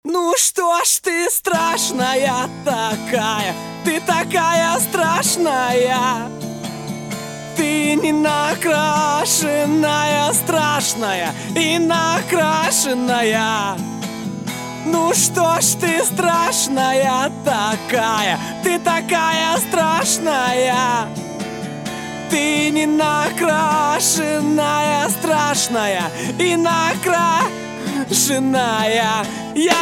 Ну что ж ты страшная такая, ты такая страшная. Ты не накрашенная, страшная и накрашенная. Ну что ж ты страшная такая, ты такая страшная. Ты не накрашенная, страшная и накрашенная. Я